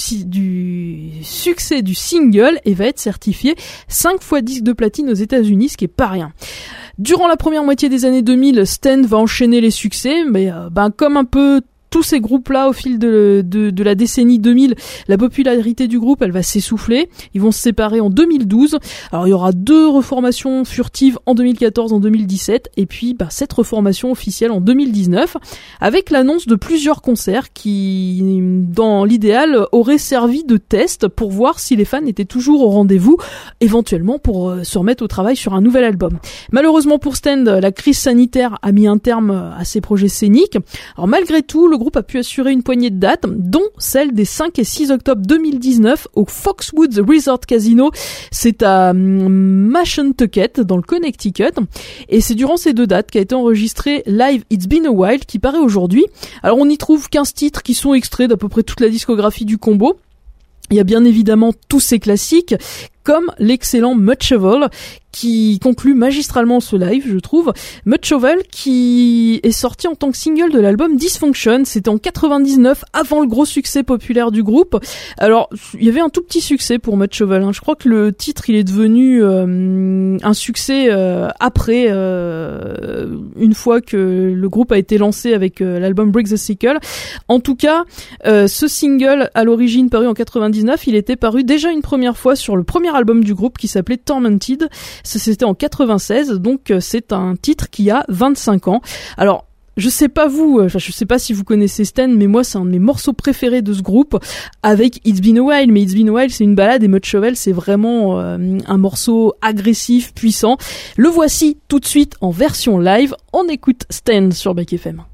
[SPEAKER 2] du succès du single et va être certifié cinq fois disque de platine aux États-Unis, ce qui est pas rien. Durant la première moitié des années deux mille, Stand va enchaîner les succès, mais euh, ben comme un peu tous ces groupes-là au fil de, de, de la décennie deux mille, la popularité du groupe, elle va s'essouffler. Ils vont se séparer en deux mille douze. Alors il y aura deux reformations furtives en deux mille quatorze, en deux mille dix-sept, et puis bah, cette reformation officielle en deux mille dix-neuf, avec l'annonce de plusieurs concerts qui, dans l'idéal, auraient servi de test pour voir si les fans étaient toujours au rendez-vous, éventuellement pour euh, se remettre au travail sur un nouvel album. Malheureusement pour Stand, la crise sanitaire a mis un terme à ces projets scéniques. Alors malgré tout, le groupe a pu assurer une poignée de dates, dont celle des cinq et six octobre deux mille dix-neuf au Foxwoods Resort Casino. C'est à Mashantucket, dans le Connecticut. Et c'est durant ces deux dates qu'a été enregistré Live It's Been a While, qui paraît aujourd'hui. Alors on y trouve quinze titres qui sont extraits d'à peu près toute la discographie du combo. Il y a bien évidemment tous ces classiques, comme l'excellent Much Shovel, qui conclut magistralement ce live, je trouve. Much Shovel, qui est sorti en tant que single de l'album Dysfunction. C'était en quatre-vingt-dix-neuf, avant le gros succès populaire du groupe. Alors, il y avait un tout petit succès pour Much Shovel, hein. Je crois que le titre, il est devenu euh, un succès euh, après, euh, une fois que le groupe a été lancé avec euh, l'album Break the Cycle. En tout cas, euh, ce single, à l'origine paru en quatre-vingt-dix-neuf, il était paru déjà une première fois sur le premier album du groupe qui s'appelait Tormented. C'était en quatre-vingt-seize, donc c'est un titre qui a vingt-cinq ans. Alors, Je sais pas vous, enfin je sais pas si vous connaissez Stan, mais moi c'est un de mes morceaux préférés de ce groupe, avec It's Been a While. Mais It's Been a While c'est une balade et Mud Shovel c'est vraiment euh, un morceau agressif, puissant. Le voici tout de suite en version live. On écoute Stan sur Back F M.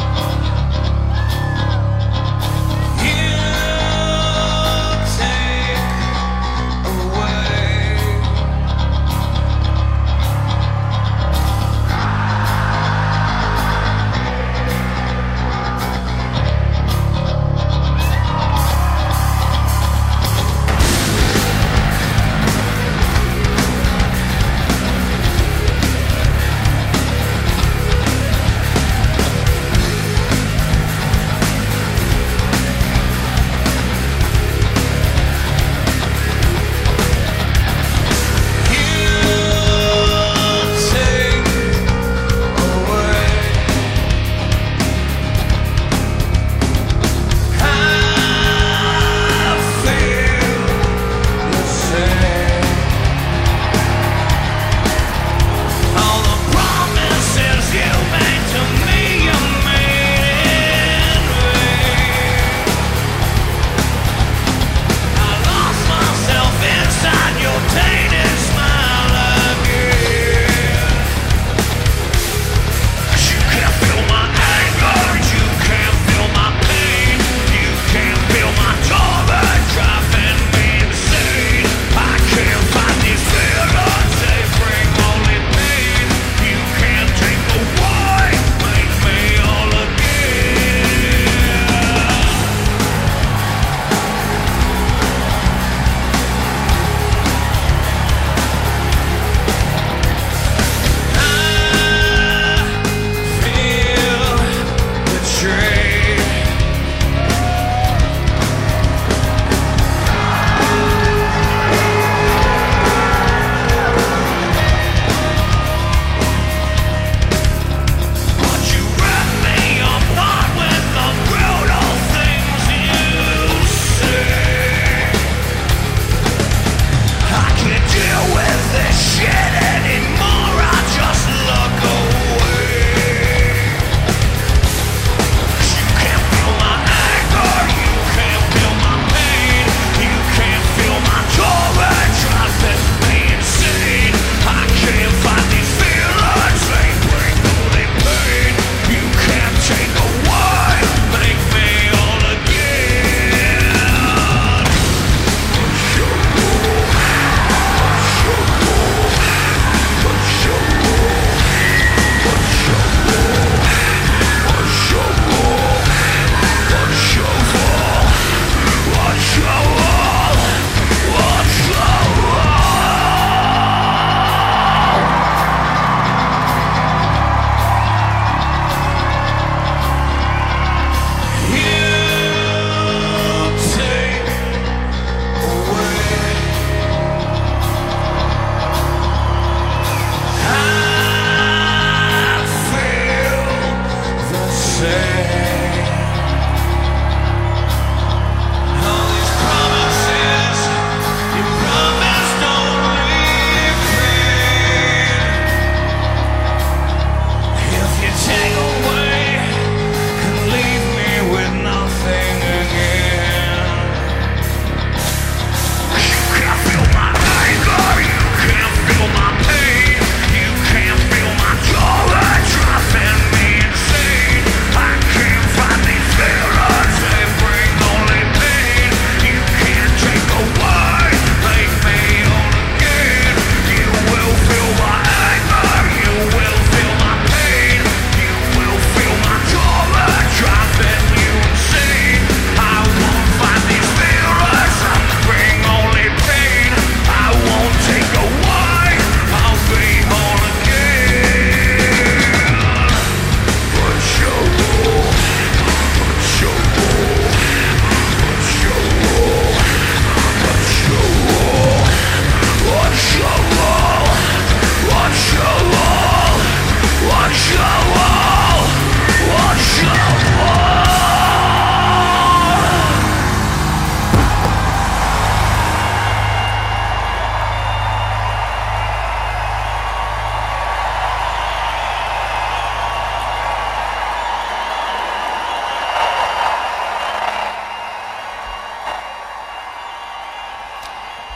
[SPEAKER 3] You take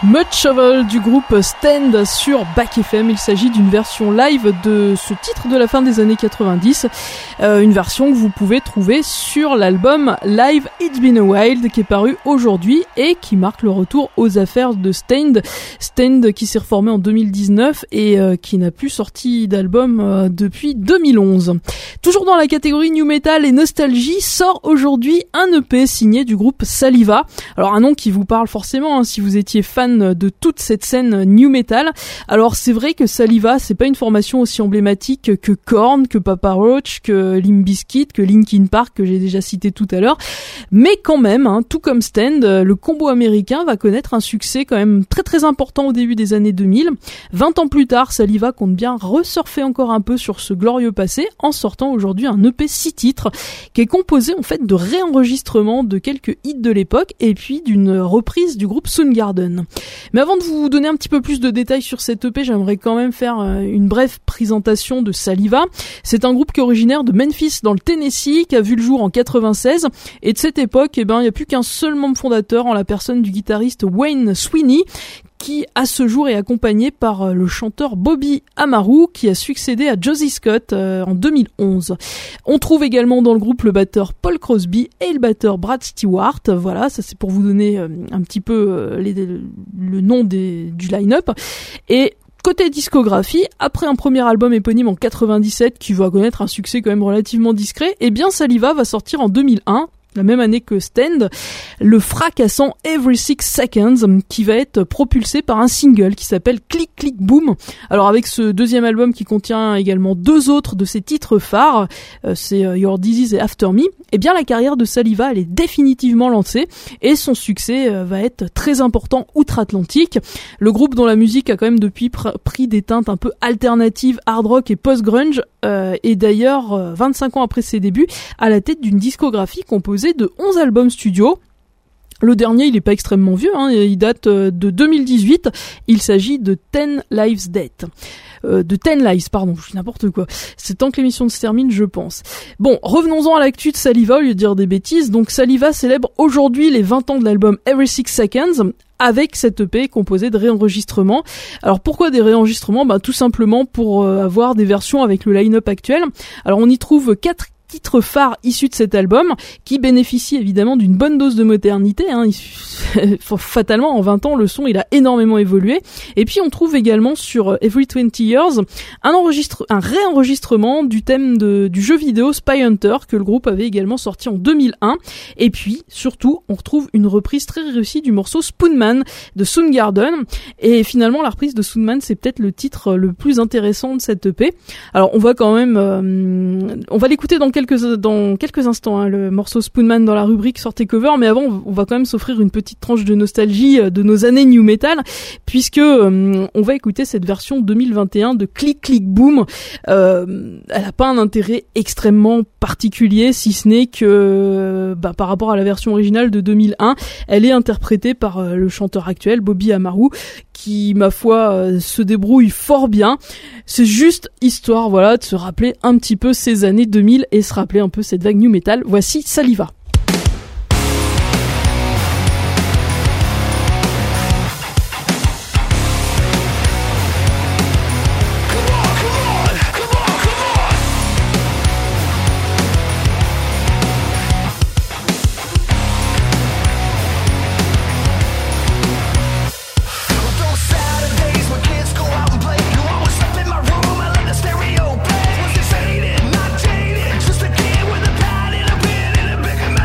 [SPEAKER 2] Mud Shovel du groupe Stand sur Back F M. Il s'agit d'une version live de ce titre de la fin des années quatre-vingt-dix, euh, une version que vous pouvez trouver sur l'album Live It's Been a While qui est paru aujourd'hui et qui marque le retour aux affaires de Stand. Stand qui s'est reformé en deux mille dix-neuf et euh, qui n'a plus sorti d'album euh, depuis deux mille onze. Toujours dans la catégorie New Metal et Nostalgie, sort aujourd'hui un E P signé du groupe Saliva. Alors un nom qui vous parle forcément hein, si vous étiez fan de toute cette scène new metal. Alors c'est vrai que Saliva, c'est pas une formation aussi emblématique que Korn, que Papa Roach, que Limp Bizkit, que Linkin Park que j'ai déjà cité tout à l'heure, mais quand même, hein, tout comme Stand, le combo américain va connaître un succès quand même très très important au début des années deux mille. vingt ans plus tard, Saliva compte bien resurfer encore un peu sur ce glorieux passé en sortant aujourd'hui un E P six titres qui est composé en fait de réenregistrements de quelques hits de l'époque et puis d'une reprise du groupe Soundgarden. Mais avant de vous donner un petit peu plus de détails sur cette E P, j'aimerais quand même faire une brève présentation de Saliva. C'est un groupe qui est originaire de Memphis dans le Tennessee, qui a vu le jour en quatre-vingt-seize, et de cette époque, eh ben, il n'y a plus qu'un seul membre fondateur en la personne du guitariste Wayne Sweeney, qui à ce jour est accompagné par le chanteur Bobby Amaru qui a succédé à Josie Scott euh, en deux mille onze. On trouve également dans le groupe le batteur Paul Crosby et le batteur Brad Stewart. Voilà, ça c'est pour vous donner euh, un petit peu euh, les, le nom des, du line-up. Et côté discographie, après un premier album éponyme en quatre-vingt-dix-sept qui va connaître un succès quand même relativement discret, eh bien Saliva va sortir en deux mille un, la même année que Stand, le fracassant Every Six Seconds qui va être propulsé par un single qui s'appelle Click Click Boom. Alors avec ce deuxième album qui contient également deux autres de ses titres phares, euh, c'est Your Disease et After Me, eh bien la carrière de Saliva elle est définitivement lancée et son succès euh, va être très important outre-Atlantique. Le groupe dont la musique a quand même depuis pr- pris des teintes un peu alternatives, hard rock et post-grunge euh, est d'ailleurs euh, vingt-cinq ans après ses débuts à la tête d'une discographie composée de onze albums studio. Le dernier, il est pas extrêmement vieux, hein, il date de deux mille dix-huit. Il s'agit de Ten Lives Dead. Euh, de Ten Lives, pardon, je dis n'importe quoi. C'est temps que l'émission se termine, je pense. Bon, revenons-en à l'actu de Saliva, au lieu de dire des bêtises. Donc Saliva célèbre aujourd'hui les vingt ans de l'album Every Six Seconds, avec cette E P composée de réenregistrements. Alors pourquoi des réenregistrements ? Bah tout simplement pour euh, avoir des versions avec le line-up actuel. Alors on y trouve quatre titres phares issus de cet album qui bénéficie évidemment d'une bonne dose de modernité, hein. Fatalement en vingt ans le son il a énormément évolué, et puis on trouve également sur Every twenty years un enregistre, un réenregistrement du thème de, du jeu vidéo Spy Hunter que le groupe avait également sorti en deux mille un, et puis surtout on retrouve une reprise très réussie du morceau Spoonman de Soundgarden, et finalement la reprise de Spoonman c'est peut-être le titre le plus intéressant de cette E P. Alors on va quand même euh, on va l'écouter dans quelques dans quelques instants, hein, le morceau Spoonman dans la rubrique Sortez Cover, mais avant on va quand même s'offrir une petite tranche de nostalgie de nos années new metal, puisque euh, on va écouter cette version deux mille vingt et un de Click Click Boom. Euh, elle a pas un intérêt extrêmement particulier, si ce n'est que bah, par rapport à la version originale de deux mille un, elle est interprétée par euh, le chanteur actuel Bobby Amaru, qui, ma foi, euh, se débrouille fort bien. C'est juste histoire, voilà, de se rappeler un petit peu ces années deux mille et se rappeler un peu cette vague new metal. Voici Saliva.
[SPEAKER 3] Stereo play, was it faded? Just a kid with a pad and a pen and a pick 'em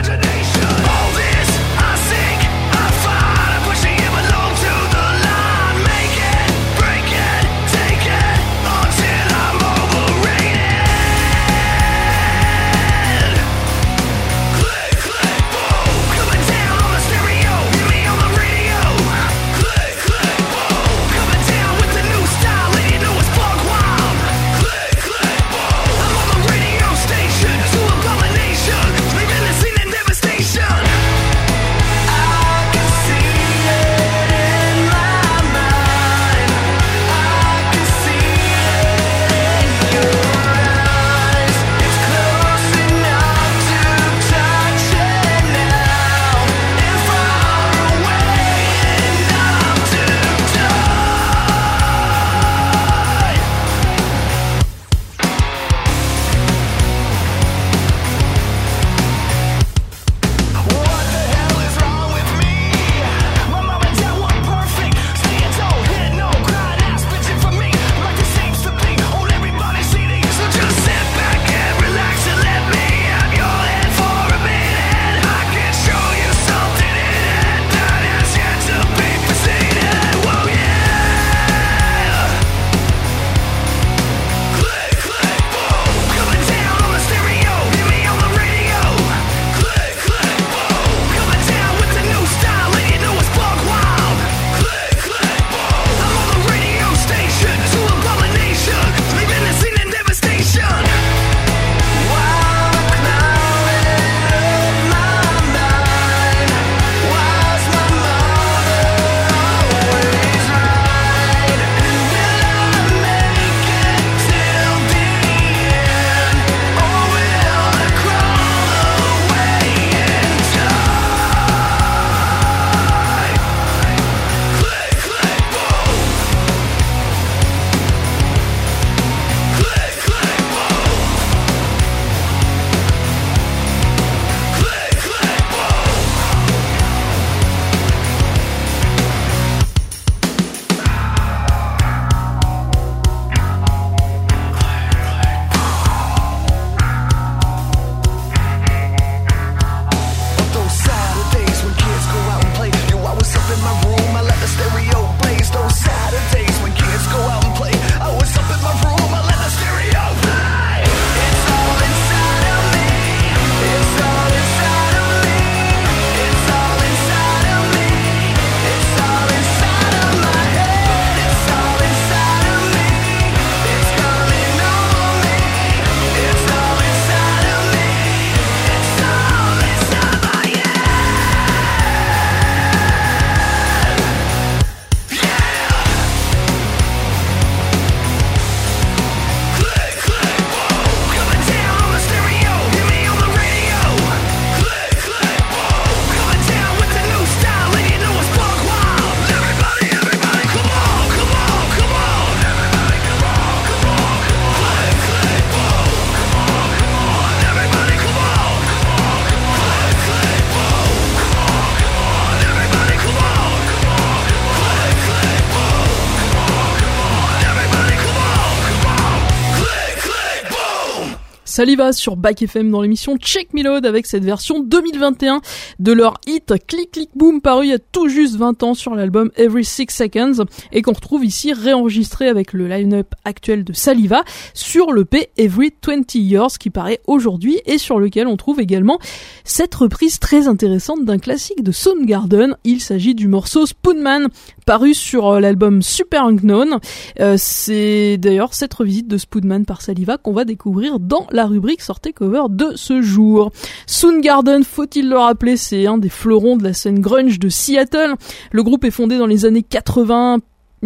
[SPEAKER 2] Saliva sur Back F M dans l'émission Check Me Load avec cette version deux mille vingt et un de leur hit Click Click Boom paru il y a tout juste vingt ans sur l'album Every Six Seconds et qu'on retrouve ici réenregistré avec le line-up actuel de Saliva sur le P Every twenty years qui paraît aujourd'hui et sur lequel on trouve également cette reprise très intéressante d'un classique de Soundgarden. Il s'agit du morceau Spoonman paru sur l'album Super Unknown. Euh, c'est d'ailleurs cette revisite de Spoonman par Saliva qu'on va découvrir dans la rubrique Sortez Cover de ce jour. Soundgarden, faut-il le rappeler, c'est un des fleurons de la scène grunge de Seattle. Le groupe est fondé dans les années quatre-vingts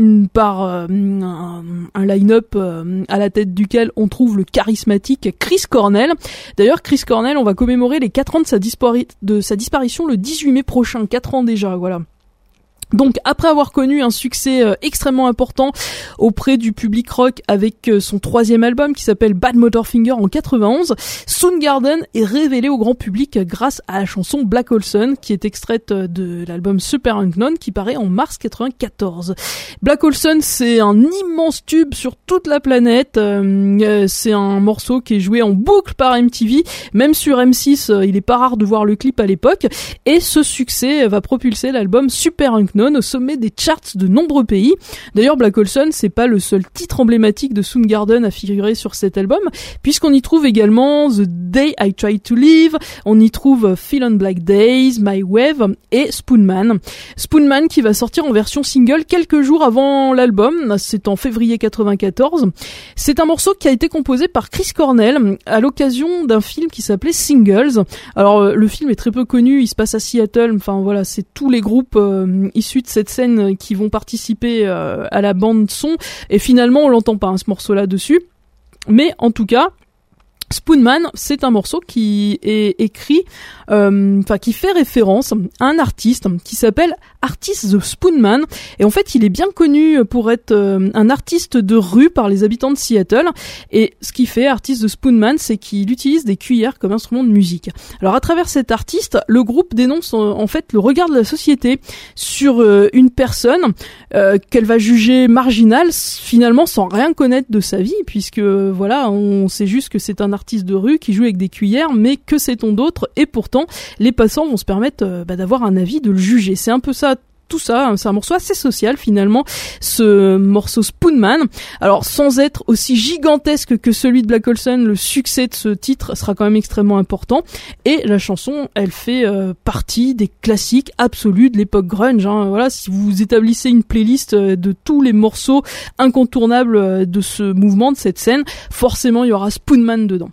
[SPEAKER 2] par euh, un, un line-up euh, à la tête duquel on trouve le charismatique Chris Cornell. D'ailleurs, Chris Cornell, on va commémorer les quatre ans de sa, dispari- de sa disparition le dix-huit mai prochain, quatre ans déjà, voilà. Donc, après avoir connu un succès euh, extrêmement important auprès du public rock avec euh, son troisième album qui s'appelle Bad Motorfinger en quatre-vingt-onze, Soundgarden est révélé au grand public grâce à la chanson Black Hole Sun qui est extraite de l'album Super Unknown qui paraît en mars quatre-vingt-quatorze. Black Hole Sun, c'est un immense tube sur toute la planète. Euh, c'est un morceau qui est joué en boucle par M T V. Même sur M six, euh, il est pas rare de voir le clip à l'époque. Et ce succès va propulser l'album Super Unknown au sommet des charts de nombreux pays. D'ailleurs, Black Hole Sun, c'est pas le seul titre emblématique de Soundgarden à figurer sur cet album, puisqu'on y trouve également The Day I Tried to Live, on y trouve Feel on Black Days, My Wave et Spoonman. Spoonman qui va sortir en version single quelques jours avant l'album, c'est en février quatre-vingt-quatorze. C'est un morceau qui a été composé par Chris Cornell à l'occasion d'un film qui s'appelait Singles. Alors, le film est très peu connu, il se passe à Seattle, enfin voilà, c'est tous les groupes euh, issus de cette scène qui vont participer euh, à la bande son et finalement on l'entend pas hein, ce morceau là dessus, mais en tout cas Spoonman, c'est un morceau qui est écrit, euh, enfin qui fait référence à un artiste qui s'appelle Artist the Spoonman, et en fait il est bien connu pour être euh, un artiste de rue par les habitants de Seattle, et ce qui fait Artist the Spoonman, c'est qu'il utilise des cuillères comme instrument de musique. Alors à travers cet artiste, le groupe dénonce en, en fait le regard de la société sur euh, une personne euh, qu'elle va juger marginale, finalement sans rien connaître de sa vie, puisque voilà, on sait juste que c'est un artiste de rue qui joue avec des cuillères, mais que sait-on d'autre? Et pourtant, les passants vont se permettre euh, bah, d'avoir un avis, de le juger. C'est un peu ça, tout ça, hein, c'est un morceau assez social finalement, ce morceau Spoonman. Alors sans être aussi gigantesque que celui de Black Hole Sun, le succès de ce titre sera quand même extrêmement important, et la chanson, elle fait euh, partie des classiques absolus de l'époque grunge, hein. Voilà, si vous établissez une playlist euh, de tous les morceaux incontournables euh, de ce mouvement, de cette scène, forcément il y aura Spoonman dedans.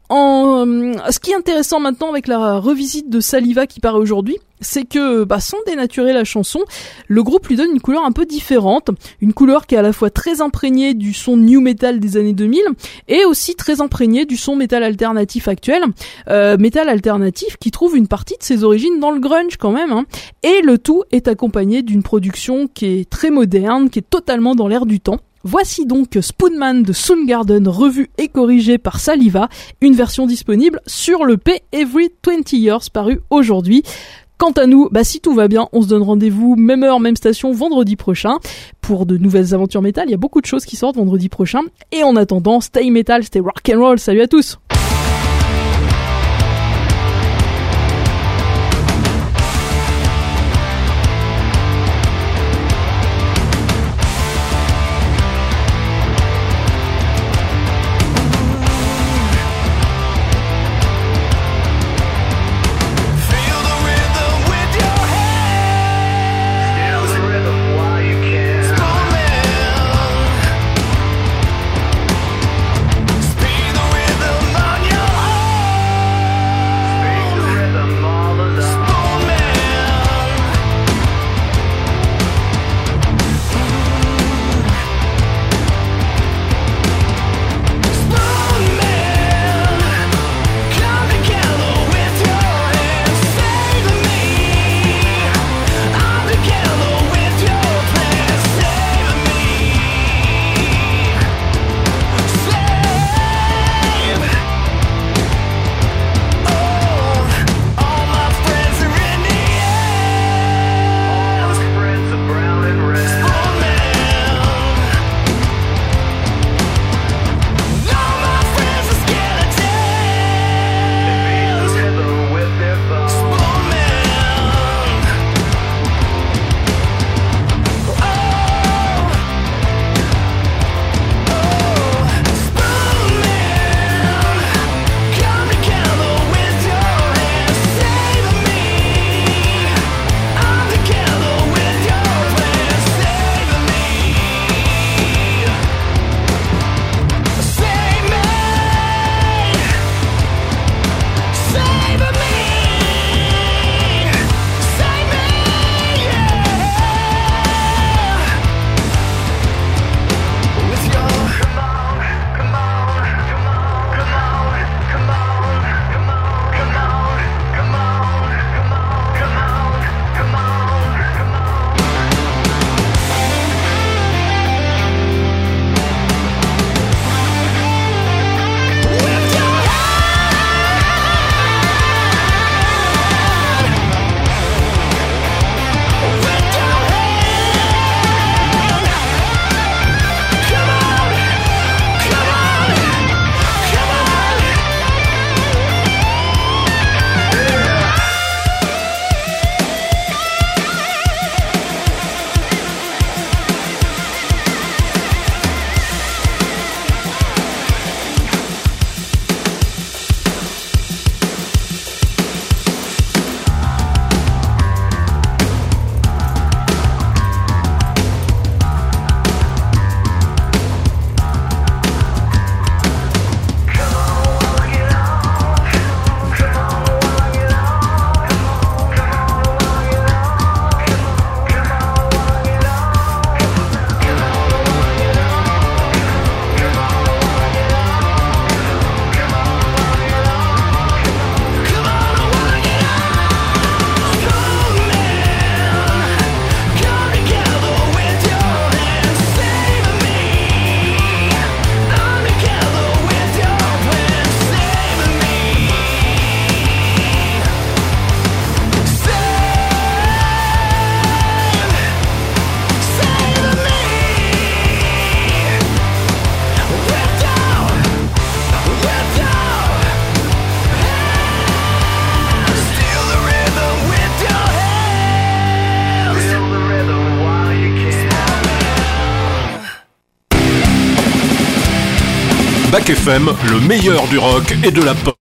[SPEAKER 2] En, euh, ce qui est intéressant maintenant avec la revisite de Saliva qui paraît aujourd'hui, c'est que, bah, sans dénaturer la chanson, le groupe lui donne une couleur un peu différente, une couleur qui est à la fois très imprégnée du son new metal des années deux mille et aussi très imprégnée du son metal alternatif actuel, euh, metal alternatif qui trouve une partie de ses origines dans le grunge quand même, hein. Et le tout est accompagné d'une production qui est très moderne, qui est totalement dans l'air du temps. Voici donc Spoonman de Soundgarden revu et corrigé par Saliva, une version disponible sur le P Every twenty years paru aujourd'hui. Quant à nous, bah si tout va bien, on se donne rendez-vous même heure, même station vendredi prochain pour de nouvelles aventures métal. Il y a beaucoup de choses qui sortent vendredi prochain. Et en attendant, stay metal, stay rock and roll. Salut à tous.
[SPEAKER 3] Speed the rhythm. Bac F M, le meilleur du rock et de la pop.